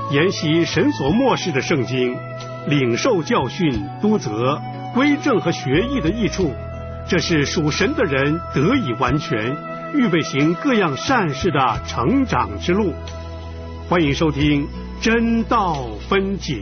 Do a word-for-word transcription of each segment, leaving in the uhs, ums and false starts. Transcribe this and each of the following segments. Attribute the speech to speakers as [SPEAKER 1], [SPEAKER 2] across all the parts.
[SPEAKER 1] 研习神所默示的圣经，领受教训、督责、归正和学艺的益处，这是属神的人得以完全，预备行各样善事的成长之路。欢迎收听真道分解。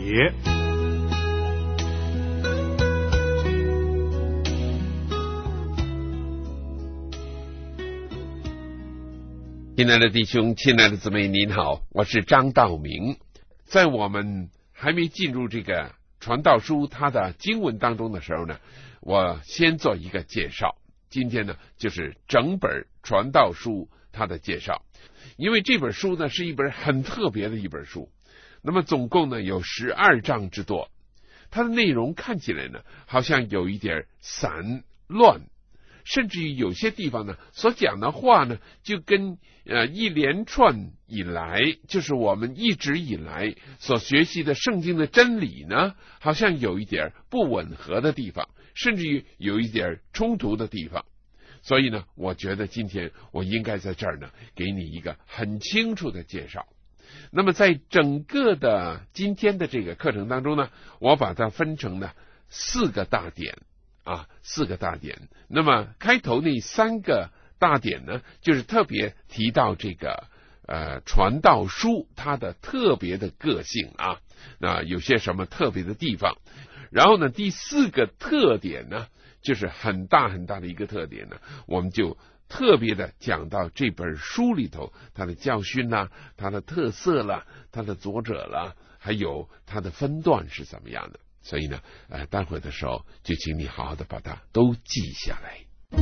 [SPEAKER 2] 亲爱的弟兄，亲爱的姊妹，您好，我是张道明。在我们还没进入这个传道书它的经文当中的时候呢，我先做一个介绍。今天呢，就是整本传道书它的介绍。因为这本书呢是一本很特别的一本书，那么总共呢有十二章之多，它的内容看起来呢好像有一点散乱，甚至于有些地方呢所讲的话呢就跟呃一连串以来，就是我们一直以来所学习的圣经的真理呢，好像有一点不吻合的地方，甚至于有一点冲突的地方。所以呢，我觉得今天我应该在这儿呢给你一个很清楚的介绍。那么在整个的今天的这个课程当中呢，我把它分成了四个大点啊，四个大点。那么开头那三个大点呢，就是特别提到这个呃传道书它的特别的个性啊，那有些什么特别的地方。然后呢，第四个特点呢，就是很大很大的一个特点呢，我们就特别的讲到这本书里头它的教训啦、它的特色啦、它的作者啦，还有它的分段是怎么样的。所以呢，呃，待会儿的时候就请你好好的把它都记下来。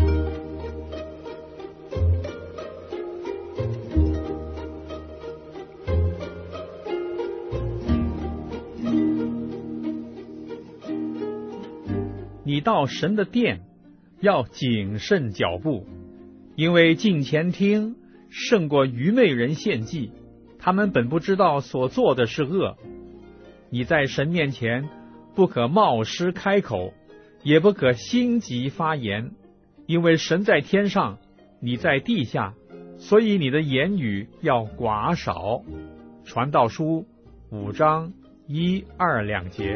[SPEAKER 3] 你到神的殿，要谨慎脚步，因为近前听胜过愚昧人献祭，他们本不知道所做的是恶。你在神面前不可冒失开口，也不可心急发言，因为神在天上，你在地下，所以你的言语要寡少。传道书五章一二两节。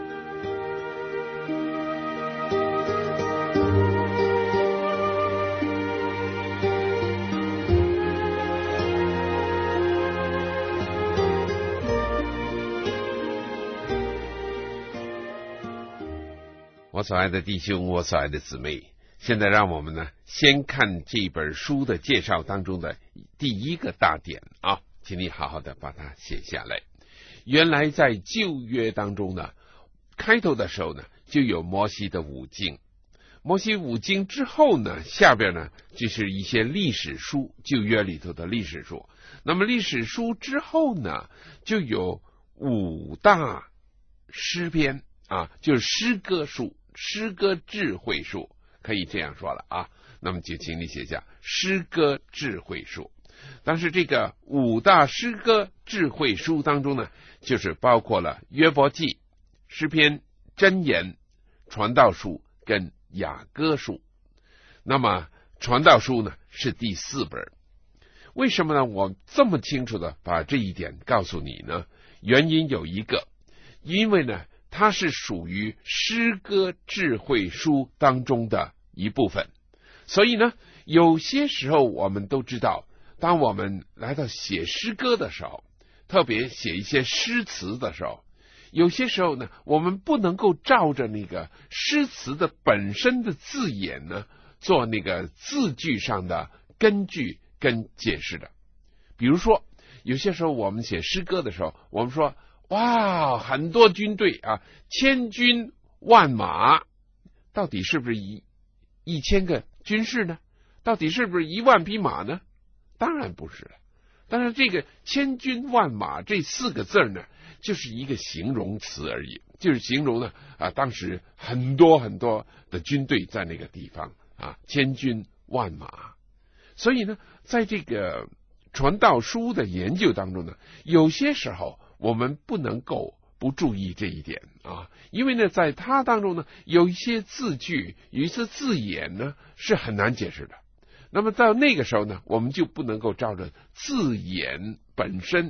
[SPEAKER 2] 我所爱的弟兄，我所爱的姊妹，现在让我们呢先看这本书的介绍当中的第一个大点啊，请你好好的把它写下来。原来在旧约当中呢，开头的时候呢就有摩西的五经，摩西五经之后呢，下边呢就是一些历史书，旧约里头的历史书。那么历史书之后呢，就有五大诗篇啊，就是诗歌书。诗歌智慧书，可以这样说了啊。那么就请你写下诗歌智慧书。但是这个五大诗歌智慧书当中呢，就是包括了约伯记、诗篇、箴言、传道书跟雅歌书。那么传道书呢是第四本。为什么呢？我这么清楚的把这一点告诉你呢？原因有一个，因为呢它是属于诗歌智慧书当中的一部分，所以呢，有些时候我们都知道，当我们来到写诗歌的时候，特别写一些诗词的时候，有些时候呢，我们不能够照着那个诗词的本身的字眼呢，做那个字句上的根据跟解释的。比如说，有些时候我们写诗歌的时候，我们说，哇，很多军队啊，千军万马，到底是不是一一千个军士呢？到底是不是一万匹马呢？当然不是了。但是这个千军万马这四个字呢，就是一个形容词而已，就是形容呢啊，当时很多很多的军队在那个地方啊，千军万马。所以呢，在这个传道书的研究当中呢，有些时候我们不能够不注意这一点啊，因为呢，在它当中呢，有一些字句、有一些字眼呢是很难解释的。那么到那个时候呢，我们就不能够照着字眼本身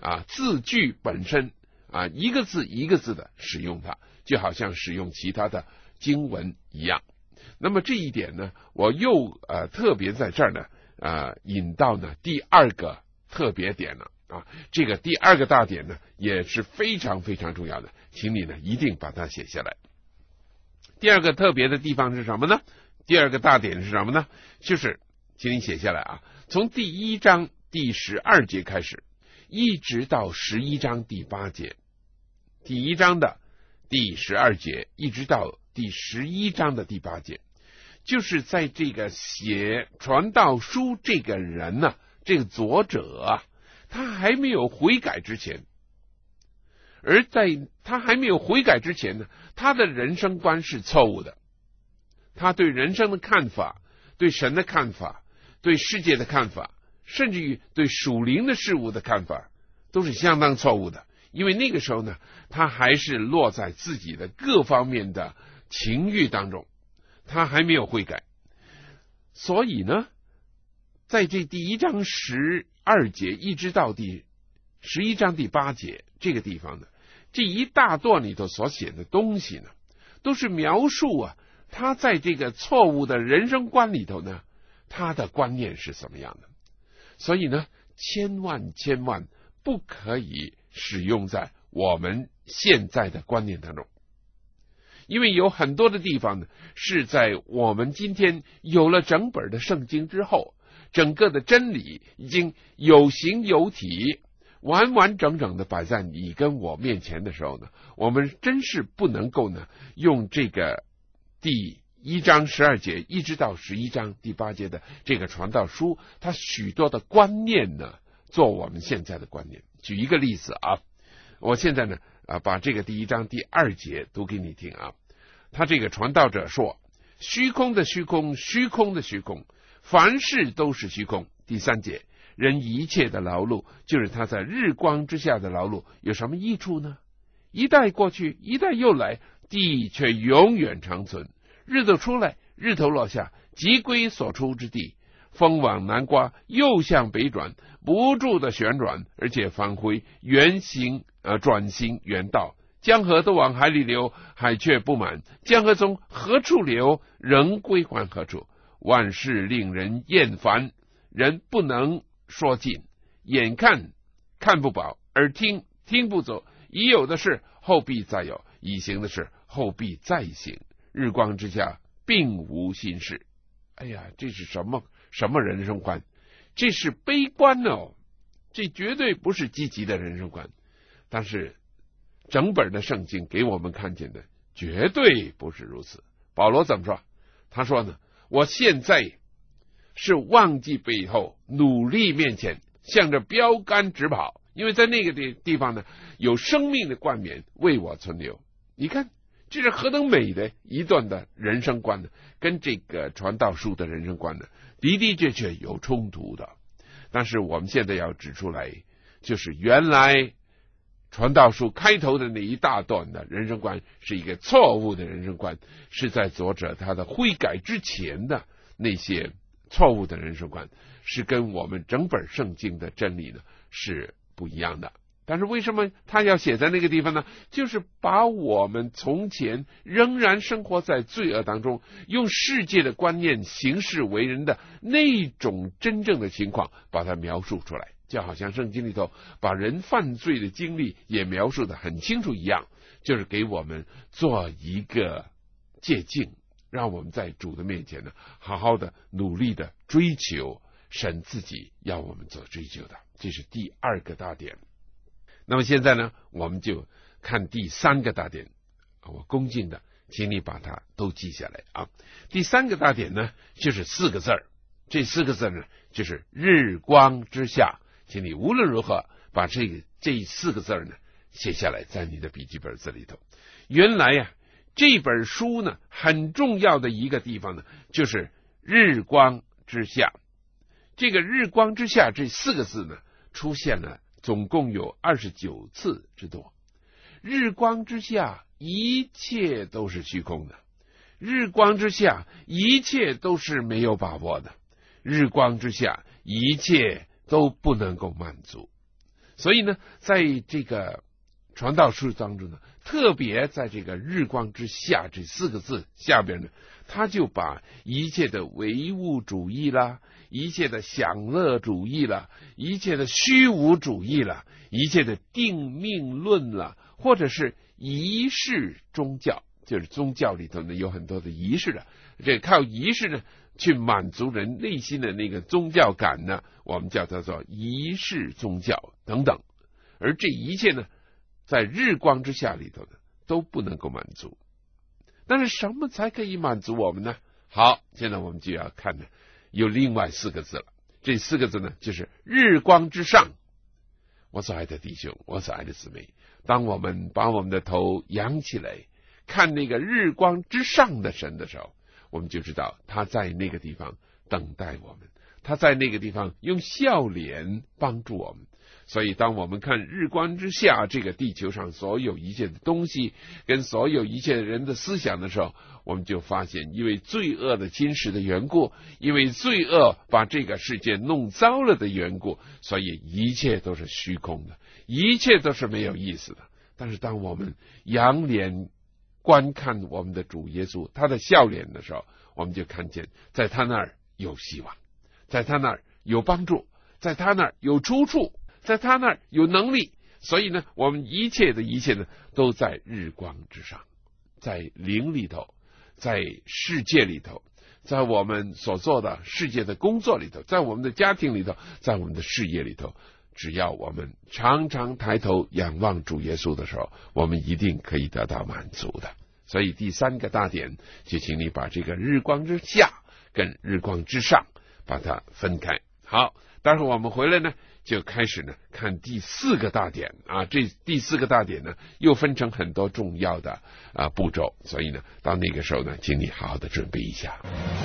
[SPEAKER 2] 啊字句本身啊一个字一个字的使用它，就好像使用其他的经文一样。那么这一点呢，我又呃特别在这儿呢呃引到呢第二个特别点了啊。这个第二个大点呢也是非常非常重要的，请你呢一定把它写下来。第二个特别的地方是什么呢？第二个大点是什么呢？就是请你写下来啊，从第一章第十二节开始，一直到十一章第八节。第一章的第十二节一直到第十一章的第八节，就是在这个写传道书这个人呢、啊，这个作者啊，他还没有悔改之前，而在他还没有悔改之前呢，他的人生观是错误的，他对人生的看法，对神的看法，对世界的看法，甚至于对属灵的事物的看法，都是相当错误的。因为那个时候呢，他还是落在自己的各方面的情欲当中，他还没有悔改。所以呢，在这第一章十二节一直到第十一章第八节这个地方呢，这一大段里头所写的东西呢，都是描述啊，他在这个错误的人生观里头呢，他的观念是什么样的。所以呢，千万千万不可以使用在我们现在的观念当中，因为有很多的地方呢，是在我们今天有了整本的圣经之后，整个的真理已经有形有体，完完整整的摆在你跟我面前的时候呢，我们真是不能够呢，用这个第一章十二节一直到十一章第八节的这个传道书，它许多的观念呢，做我们现在的观念。举一个例子啊，我现在呢啊把这个第一章第二节读给你听啊。他这个传道者说，虚空的虚空，虚空的虚空，凡事都是虚空。第三节，人一切的劳碌，就是他在日光之下的劳碌，有什么益处呢？一代过去，一代又来，地却永远长存。日头出来，日头落下，即归所出之地。风往南刮，又向北转，不住的旋转，而且返回原形，呃，转型原道。江河都往海里流，海却不满。江河从何处流，仍归还何处。万事令人厌烦，人不能说尽。眼看看不饱，耳听听不走。已有的事后必再有，已行的事后必再行。日光之下，并无新事。哎呀，这是什么什么人生观？这是悲观哦，这绝对不是积极的人生观。但是整本的圣经给我们看见的绝对不是如此。保罗怎么说？他说呢，我现在是忘记背后，努力面前，向着标杆直跑。因为在那个地地方呢，有生命的冠冕为我存留。你看，这是何等美的一段的人生观呢？跟这个传道书的人生观呢，的的确确有冲突的。但是我们现在要指出来，就是原来传道书开头的那一大段的人生观是一个错误的人生观，是在作者他的悔改之前的那些错误的人生观，是跟我们整本圣经的真理呢是不一样的。但是为什么他要写在那个地方呢？就是把我们从前仍然生活在罪恶当中，用世界的观念行事为人的那种真正的情况把它描述出来，就好像圣经里头把人犯罪的经历也描述得很清楚一样，就是给我们做一个借鉴，让我们在主的面前呢好好的努力的追求神自己要我们所追求的。这是第二个大点。那么现在呢，我们就看第三个大点。我恭敬的请你把它都记下来啊。第三个大点呢，就是四个字儿，这四个字呢就是日光之下。请你无论如何把这个这四个字呢写下来，在你的笔记本字里头。原来呀、啊，这本书呢很重要的一个地方呢，就是日光之下。这个日光之下这四个字呢，出现了总共有二十九次之多。日光之下，一切都是虚空的；日光之下，一切都是没有把握的；日光之下，一切都不能够满足。 所以呢，在这个传道书当中呢，特别在这个日光之下这四个字下边呢，他就把一切的唯物主义啦，一切的享乐主义啦，一切的虚无主义啦，一切的定命论啦，或者是仪式宗教，就是宗教里头呢有很多的仪式的，这靠仪式呢去满足人内心的那个宗教感呢，我们叫它做仪式宗教等等。而这一切呢，在日光之下里头呢，都不能够满足。但是什么才可以满足我们呢？好，现在我们就要看呢，有另外四个字了。这四个字呢，就是日光之上。我所爱的弟兄，我所爱的姊妹，当我们把我们的头仰起来，看那个日光之上的神的时候，我们就知道他在那个地方等待我们，他在那个地方用笑脸帮助我们。所以当我们看日光之下这个地球上所有一切的东西跟所有一切人的思想的时候，我们就发现因为罪恶的侵蚀的缘故，因为罪恶把这个世界弄糟了的缘故，所以一切都是虚空的，一切都是没有意思的。但是当我们仰脸观看我们的主耶稣他的笑脸的时候，我们就看见在他那儿有希望，在他那儿有帮助，在他那儿有出处，在他那儿有能力。所以呢，我们一切的一切呢，都在日光之上，在灵里头，在世界里头，在我们所做的世界的工作里头，在我们的家庭里头，在我们的事业里头，只要我们常常抬头仰望主耶稣的时候，我们一定可以得到满足的。所以第三个大点，就请你把这个日光之下跟日光之上把它分开。好，待会儿我们回来呢，就开始呢看第四个大点啊。这第四个大点呢，又分成很多重要的啊步骤，所以呢，到那个时候呢，请你好好的准备一下。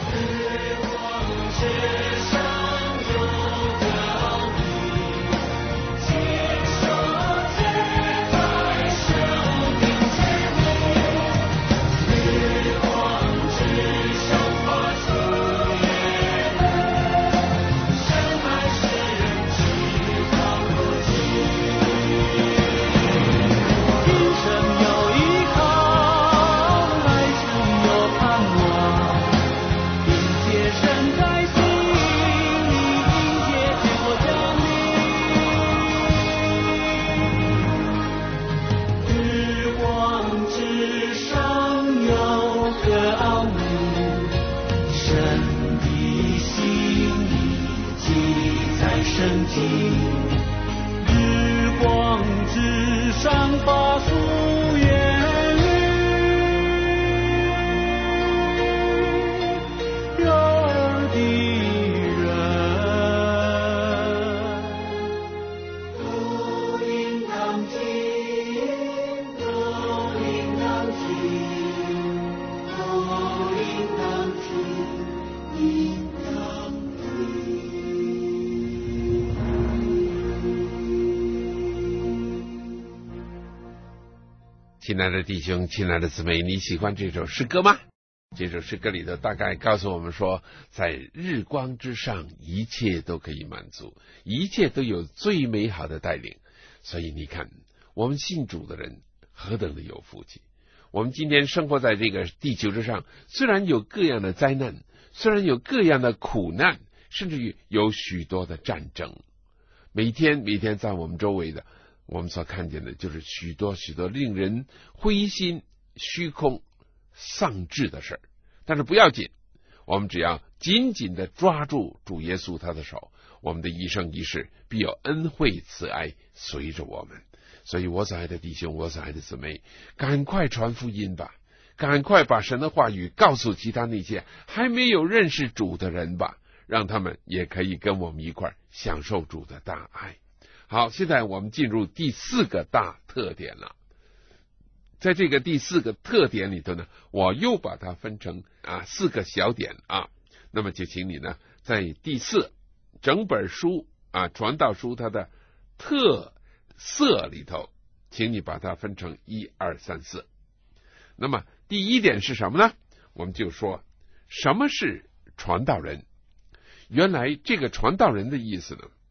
[SPEAKER 2] 亲爱的弟兄，亲爱的姊妹，你喜欢这首诗歌吗？这首诗歌里头大概告诉我们说，在日光之上一切都可以满足，一切都有最美好的带领。所以你看，我们信主的人何等的有福气。我们今天生活在这个地球之上，虽然有各样的灾难，虽然有各样的苦难，甚至于有许多的战争，每天每天在我们周围的我们所看见的就是许多许多令人灰心虚空丧志的事儿。但是不要紧，我们只要紧紧的抓住主耶稣他的手，我们的一生一世必有恩惠慈爱随着我们。所以我所爱的弟兄，我所爱的姊妹，赶快传福音吧，赶快把神的话语告诉其他那些还没有认识主的人吧，让他们也可以跟我们一块享受主的大爱。好，现在我们进入第四个大特点了。在这个第四个特点里头呢，我又把它分成啊四个小点啊。那么就请你呢，在第四整本书啊传道书它的特色里头，请你把它分成一二三四。那么第一点是什么呢？我们就说什么是传道人。原来这个传道人的意思呢，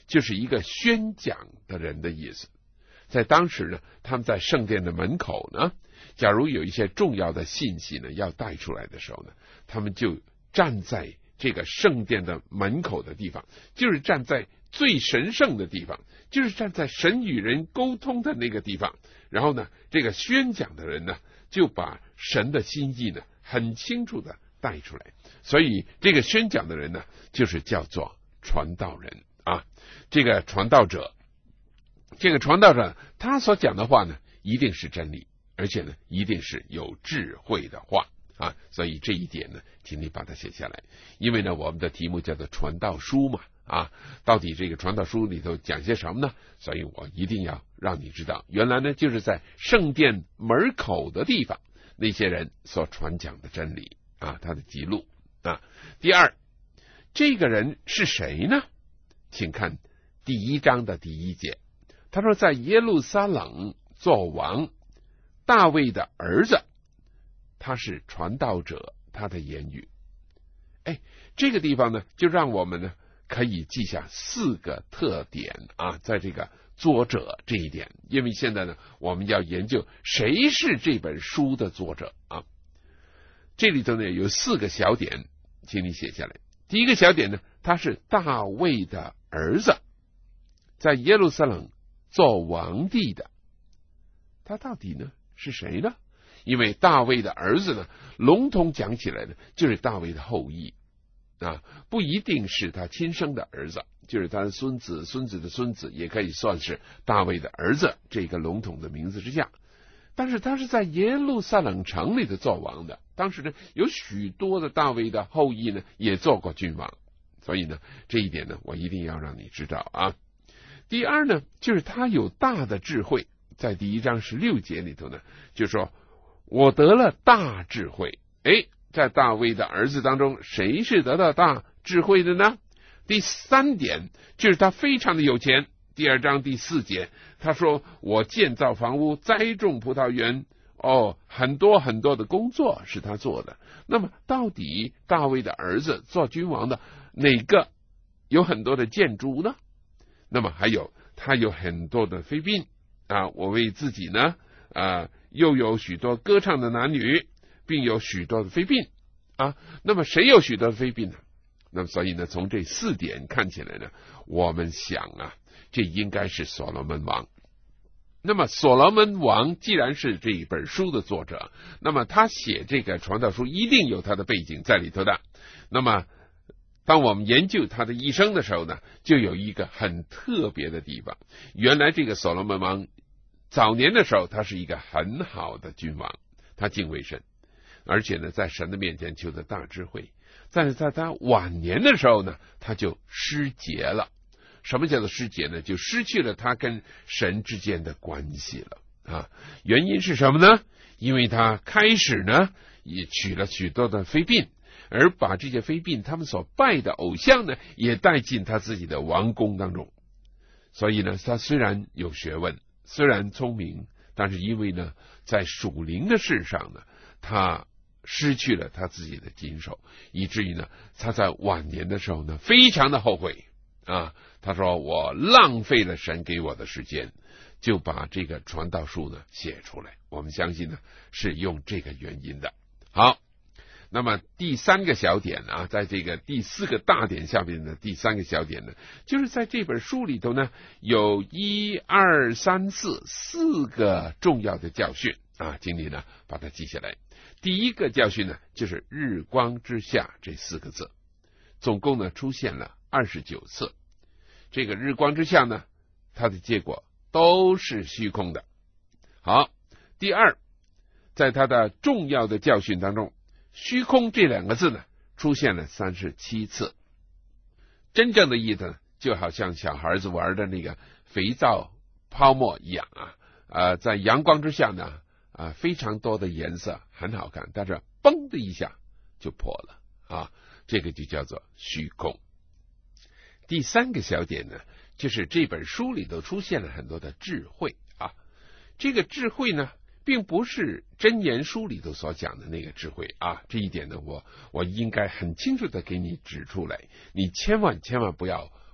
[SPEAKER 2] 就是一个宣讲的人的意思。在当时呢，他们在圣殿的门口呢，假如有一些重要的信息呢要带出来的时候呢，他们就站在这个圣殿的门口的地方，就是站在最神圣的地方，就是站在神与人沟通的那个地方。然后呢，这个宣讲的人呢，就把神的心意呢很清楚的带出来。所以这个宣讲的人呢，就是叫做传道人啊。这个传道者，这个传道者他所讲的话呢，一定是真理，而且呢，一定是有智慧的话啊。所以这一点呢，请你把它写下来，因为呢，我们的题目叫做传道书嘛啊，到底这个传道书里头讲些什么呢？所以我一定要让你知道，原来呢，就是在圣殿门口的地方，那些人所传讲的真理啊，他的记录啊。第二，这个人是谁呢？请看第一章的第一节，他说在耶路撒冷做王，大卫的儿子，他是传道者，他的言语。哎，这个地方呢，就让我们呢可以记下四个特点啊，在这个作者这一点，因为现在呢，我们要研究谁是这本书的作者啊。这里头呢有四个小点，请你写下来。第一个小点呢，他是大卫的儿子，在耶路撒冷做王帝的。他到底呢是谁呢？因为大卫的儿子呢，笼统讲起来呢，就是大卫的后裔啊，不一定是他亲生的儿子，就是他的孙子、孙子的孙子，也可以算是大卫的儿子这个笼统的名字之下。但是他是在耶路撒冷城里头做王的，当时呢有许多的大卫的后裔呢也做过君王，所以呢这一点呢我一定要让你知道啊。第二呢，就是他有大的智慧，在第一章十六节里头呢，就说我得了大智慧。诶，在大卫的儿子当中，谁是得到大智慧的呢？第三点就是他非常的有钱。第二章第四节，他说我建造房屋，栽种葡萄园，哦，很多很多的工作是他做的。那么到底大卫的儿子做君王的哪个有很多的建筑呢？那么还有他有很多的妃嫔啊，我为自己呢啊又有许多歌唱的男女，并有许多的妃嫔啊。那么谁有许多的妃嫔呢？那么所以呢，从这四点看起来呢，我们想啊，这应该是所罗门王。那么所罗门王既然是这一本书的作者，那么他写这个传道书一定有他的背景在里头的。那么当我们研究他的一生的时候呢，就有一个很特别的地方。原来这个所罗门王早年的时候，他是一个很好的君王，他敬畏神，而且呢在神的面前求得大智慧。但是在他晚年的时候呢，他就失节了。什么叫做失节呢？就失去了他跟神之间的关系了啊。原因是什么呢？因为他开始呢也娶了许多的妃嫔，而把这些妃嫔他们所拜的偶像呢也带进他自己的王宫当中。所以呢，他虽然有学问，虽然聪明，但是因为呢在属灵的事上呢，他失去了他自己的谨守，以至于呢他在晚年的时候呢非常的后悔啊。他说我浪费了神给我的时间，就把这个传道书呢写出来。我们相信呢是用这个原因的。好，那么第三个小点啊，在这个第四个大点下面的第三个小点呢，就是在这本书里头呢有一二三四四个重要的教训啊，请你呢把它记下来。第一个教训呢就是日光之下这四个字，总共呢出现了二十九次。这个日光之下呢，它的结果都是虚空的。好，第二，在它的重要的教训当中，虚空这两个字呢出现了三十七次。真正的意思呢，就好像小孩子玩的那个肥皂泡沫一样啊，呃，在阳光之下呢啊，非常多的颜色很好看，但是嘣的一下就破了啊，这个就叫做虚空。第三个小点呢，就是这本书里头出现了很多的智慧啊。这个智慧呢，并不是箴言书里头所讲的那个智慧啊。这一点呢，我我应该很清楚的给你指出来，你千万千万不要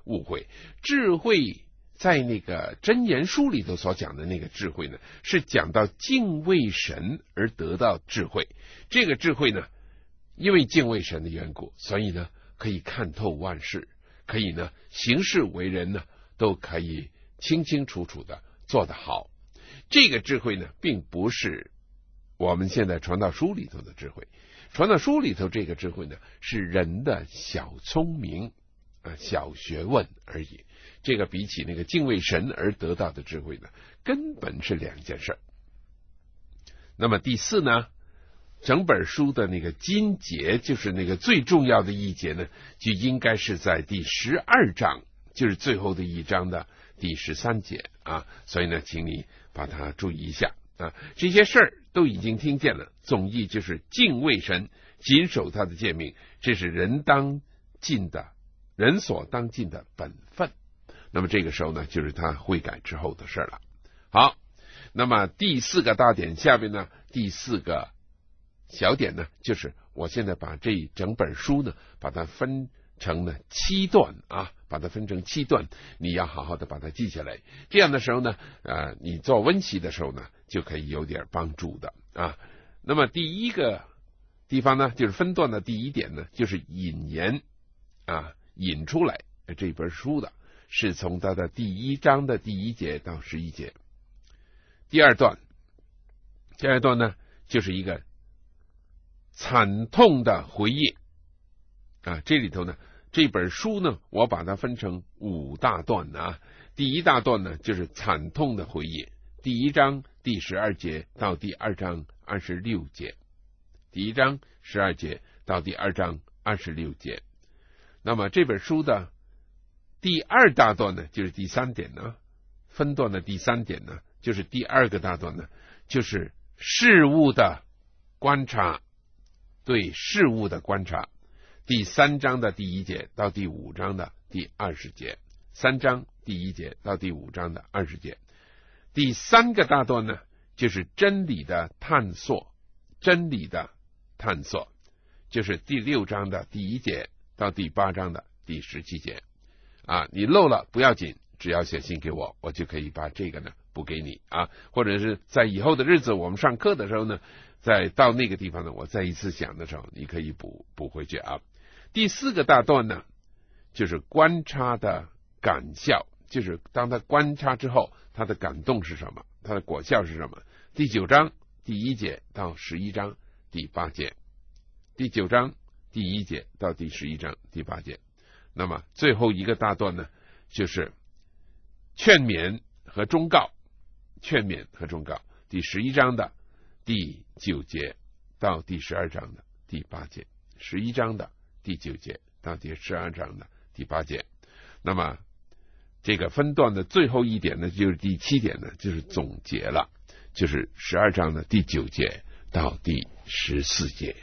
[SPEAKER 2] 误会。智慧在那个箴言书里头所讲的那个智慧呢，是讲到敬畏神而得到智慧。这个智慧呢，因为敬畏神的缘故，所以呢可以看透万事，可以呢行事为人呢都可以清清楚楚的做得好。这个智慧呢，并不是我们现在传道书里头的智慧。传道书里头这个智慧呢，是人的小聪明啊、小学问而已。这个比起那个敬畏神而得到的智慧呢，根本是两件事。那么第四呢，整本书的那个金节，就是那个最重要的一节呢，就应该是在第十二章，就是最后的一章的第十三节啊。所以呢，请你把它注意一下啊。这些事儿都已经听见了，总意就是敬畏神，谨守他的诫命，这是人当尽的，人所当尽的本分。那么这个时候呢，就是他悔改之后的事了。好，那么第四个大点下边呢，第四个小点呢，就是我现在把这整本书呢，把它分成了七段啊，把它分成七段，你要好好的把它记下来。这样的时候呢，呃，你做温习的时候呢，就可以有点帮助的啊。那么第一个地方呢，就是分段的第一点呢，就是引言啊，引出来这本书的。是从他的第一章的第一节到十一节。第二段，第二段呢，就是一个惨痛的回忆啊。这里头呢，这本书呢，我把它分成五大段啊。第一大段呢，就是惨痛的回忆，第一章第十二节到第二章二十六节，第一章十二节到第二章二十六节。那么这本书的第二大段呢，就是第三点呢，分段的第三点呢，就是第二个大段呢，就是事物的观察，对事物的观察。第三章的第一节到第五章的第二十节，三章第一节到第五章的二十节。第三个大段呢，就是真理的探索，真理的探索，就是第六章的第一节到第八章的第十七节。啊，你漏了不要紧，只要写信给我，我就可以把这个呢补给你啊，或者是在以后的日子我们上课的时候呢，再到那个地方呢，我再一次想的时候，你可以补补回去啊。第四个大段呢，就是观察的感效，就是当他观察之后，他的感动是什么，他的果效是什么。第九章第一节到十一章第八节，第九章第一节到第十一章第八节。那么最后一个大段呢，就是劝勉和忠告，劝勉和忠告，第十一章的第九节到第十二章的第八节，十一章的第九节到第十二章的第八节。那么这个分段的最后一点呢，就是第七点呢，就是总结了，就是十二章的第九节到第十四节。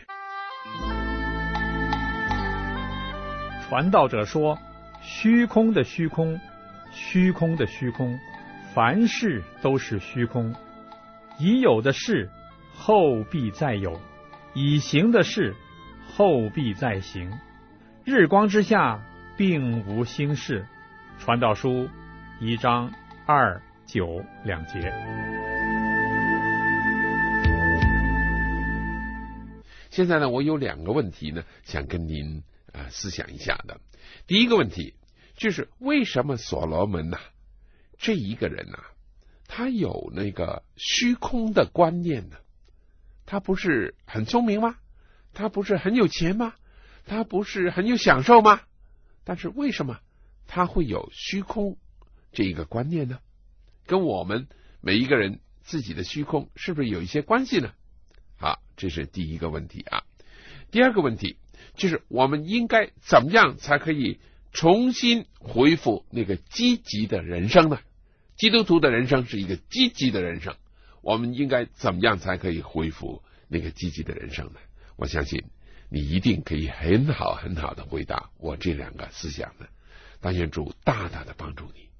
[SPEAKER 3] 传道者说，虚空的虚空，虚空的虚空，凡事都是虚空。已有的事，后必再有；已行的事，后必再行。日光之下，并无新事。传道书一章二九两节。
[SPEAKER 2] 现在呢，我有两个问题呢，想跟您啊、呃、思想一下的。第一个问题就是为什么所罗门呐、啊、这一个人呐、啊，他有那个虚空的观念呢？他不是很聪明吗？他不是很有钱吗？他不是很有享受吗？但是为什么他会有虚空这一个观念呢？跟我们每一个人自己的虚空是不是有一些关系呢？好，这是第一个问题啊。第二个问题就是我们应该怎么样才可以重新恢复那个积极的人生呢？基督徒的人生是一个积极的人生，我们应该怎么样才可以恢复那个积极的人生呢？我相信你一定可以很好很好的回答我这两个思想的。但愿主大大的帮助你。